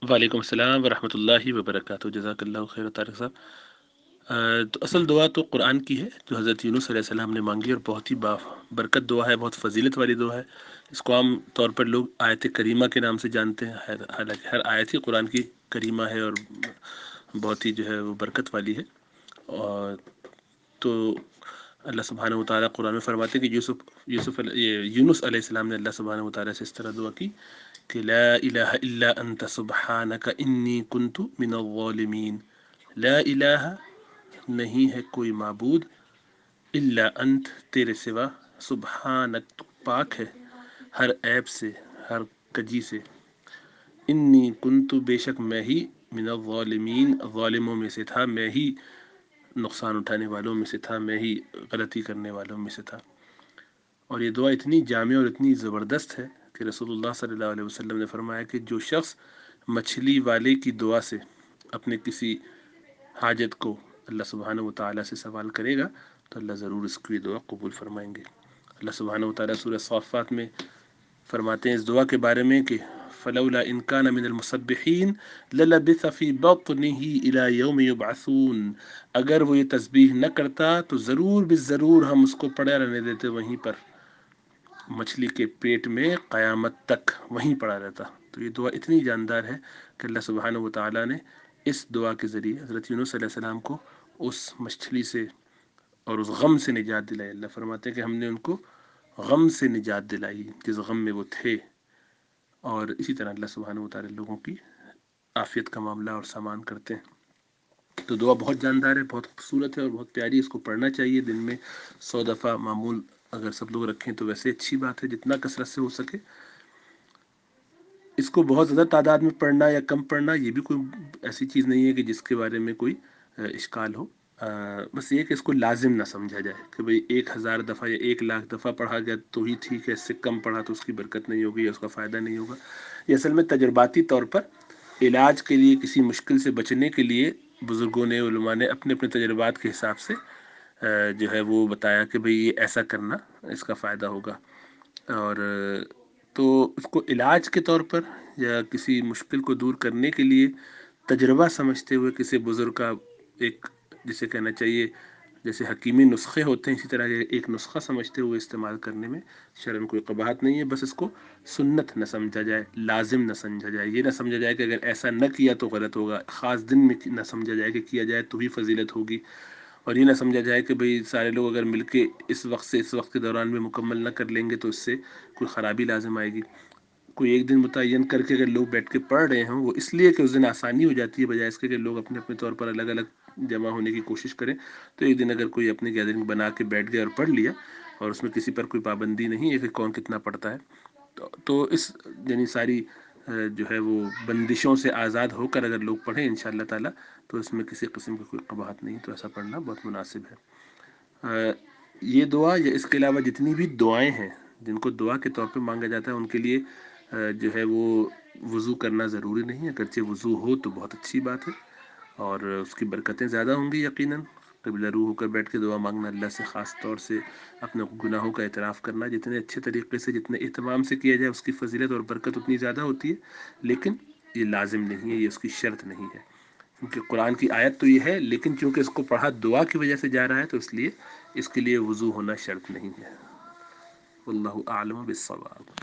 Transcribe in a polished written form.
وعلیکم السلام ورحمۃ اللہ وبرکاتہ، جزاک اللہ خیر طارق صاحب۔ تو اصل دعا تو قرآن کی ہے جو حضرت یونس علیہ السلام نے مانگی، اور بہت ہی برکت دعا ہے، بہت فضیلت والی دعا ہے۔ اس کو عام طور پر لوگ آیت کریمہ کے نام سے جانتے ہیں، حالانکہ ہر آیت ہی قرآن کی کریمہ ہے اور بہت ہی جو ہے وہ برکت والی ہے۔ اور تو اللہ سبحانہ و تعالیٰ قرآن میں فرماتے ہیں کہ یونس علیہ السلام نے اللہ سبحانہ و تعالیٰ سے اس طرح دعا کی کہ لا الہ الا انت سبحانک انی کنت من الظالمین۔ لا الہ، نہیں ہے کوئی معبود، الا انت، تیرے سوا، سبحانک، تو پاک ہے ہر عیب سے، ہر کجی سے، انی کنت، بے شک میں ہی، من الظالمین، ظالموں میں سے تھا، میں ہی نقصان اٹھانے والوں میں سے تھا، میں ہی غلطی کرنے والوں میں سے تھا۔ اور یہ دعا اتنی جامع اور اتنی زبردست ہے کہ رسول اللہ صلی اللہ علیہ وسلم نے فرمایا کہ جو شخص مچھلی والے کی دعا سے اپنے کسی حاجت کو اللہ سبحانہ و تعالیٰ سے سوال کرے گا تو اللہ ضرور اس کی دعا قبول فرمائیں گے۔ اللہ سبحانہ و تعالیٰ سورہ صافات میں فرماتے ہیں اس دعا کے بارے میں کہ فلولا ان کان من المسبحین للبث فی بطنہ الی یوم یبعثون، اگر وہ یہ تسبیح نہ کرتا تو ضرور بالضرور ہم اس کو پڑا رہنے دیتے وہیں پر، مچھلی کے پیٹ میں قیامت تک وہیں پڑا رہتا۔ تو یہ دعا اتنی جاندار ہے کہ اللہ سبحانہ و تعالیٰ نے اس دعا کے ذریعے حضرت یونس علیہ السلام کو اس مچھلی سے اور اس غم سے نجات دلائی۔ اللہ فرماتے ہیں کہ ہم نے ان کو غم سے نجات دلائی جس غم میں وہ تھے، اور اسی طرح اللہ سبحانہ و تعالیٰ لوگوں کی عافیت کا معاملہ اور سامان کرتے ہیں۔ تو دعا بہت جاندار ہے، بہت خوبصورت ہے اور بہت پیاری، اس کو پڑھنا چاہیے دن میں 100 دفعہ معمول اگر سب لوگ رکھیں تو ویسے اچھی بات ہے، جتنا کثرت سے ہو سکے۔ اس کو بہت زیادہ تعداد میں پڑھنا یا کم پڑھنا یہ بھی کوئی ایسی چیز نہیں ہے کہ جس کے بارے میں کوئی اشکال ہو، بس یہ کہ اس کو لازم نہ سمجھا جائے کہ بھئی 1000 دفعہ یا 1,00,000 دفعہ پڑھا گیا تو ہی ٹھیک ہے، اس سے کم پڑھا تو اس کی برکت نہیں ہوگی یا اس کا فائدہ نہیں ہوگا۔ یہ اصل میں تجرباتی طور پر علاج کے لیے، کسی مشکل سے بچنے کے لیے بزرگوں نے، علماء نے اپنے اپنے تجربات کے حساب سے جو ہے وہ بتایا کہ بھئی یہ ایسا کرنا اس کا فائدہ ہوگا۔ اور تو اس کو علاج کے طور پر یا کسی مشکل کو دور کرنے کے لیے تجربہ سمجھتے ہوئے کسی بزرگ کا ایک، جسے کہنا چاہیے جیسے حکیمی نسخے ہوتے ہیں، اسی طرح ایک نسخہ سمجھتے ہوئے استعمال کرنے میں شرعاً کوئی قباحت نہیں ہے۔ بس اس کو سنت نہ سمجھا جائے، لازم نہ سمجھا جائے، یہ نہ سمجھا جائے کہ اگر ایسا نہ کیا تو غلط ہوگا، خاص دن میں نہ سمجھا جائے کہ کیا جائے تو ہی فضیلت ہوگی، اور یہ نہ سمجھا جائے کہ بھئی سارے لوگ اگر مل کے اس وقت سے اس وقت کے دوران میں مکمل نہ کر لیں گے تو اس سے کوئی خرابی لازم آئے گی۔ کوئی ایک دن متعین کر کے اگر لوگ بیٹھ کے پڑھ رہے ہوں، وہ اس لیے کہ اس دن آسانی ہو جاتی ہے بجائے اس کے کہ لوگ اپنے اپنے طور پر الگ الگ جمع ہونے کی کوشش کریں، تو ایک دن اگر کوئی اپنی گیدرنگ بنا کے بیٹھ گیا اور پڑھ لیا اور اس میں کسی پر کوئی پابندی نہیں ہے کہ کون کتنا پڑھتا ہے، تو اس یعنی ساری جو ہے وہ بندشوں سے آزاد ہو کر اگر لوگ پڑھیں انشاءاللہ تعالیٰ تو اس میں کسی قسم کی کوئی قباحت نہیں، تو ایسا پڑھنا بہت مناسب ہے۔ یہ دعا یا اس کے علاوہ جتنی بھی دعائیں ہیں جن کو دعا کے طور پہ مانگا جاتا ہے ان کے لیے جو ہے وہ وضو کرنا ضروری نہیں ہے، اگرچہ وضو ہو تو بہت اچھی بات ہے اور اس کی برکتیں زیادہ ہوں گی یقیناً۔ قبلہ روح ہو کر بیٹھ کے دعا مانگنا، اللہ سے خاص طور سے اپنے گناہوں کا اعتراف کرنا، جتنے اچھے طریقے سے، جتنے اہتمام سے کیا جائے اس کی فضیلت اور برکت اتنی زیادہ ہوتی ہے، لیکن یہ لازم نہیں ہے، یہ اس کی شرط نہیں ہے، کیونکہ قرآن کی آیت تو یہ ہے، لیکن چونکہ اس کو پڑھا دعا کی وجہ سے جا رہا ہے تو اس لیے اس کے لیے وضو ہونا شرط نہیں ہے۔ واللہ اعلم بالصواب۔